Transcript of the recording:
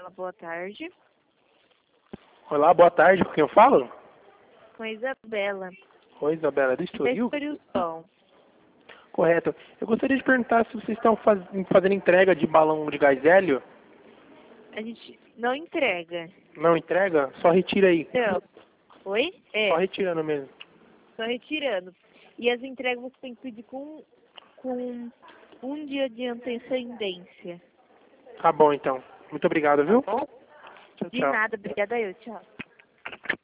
Olá, boa tarde. Olá, boa tarde. Com quem eu falo? Com a Isabela. Oi, Isabela, do Estoril? Som. Correto. Eu gostaria de perguntar se vocês estão fazendo entrega de balão de gás hélio. A gente não entrega. Não entrega? Só retira aí. Não. Oi? Só retirando mesmo. Só retirando. E as entregas você tem que pedir com um dia de antecedência. Tá bom, então. Muito obrigado, viu? Bom? Tchau, De tchau. nada, obrigada eu. Tchau.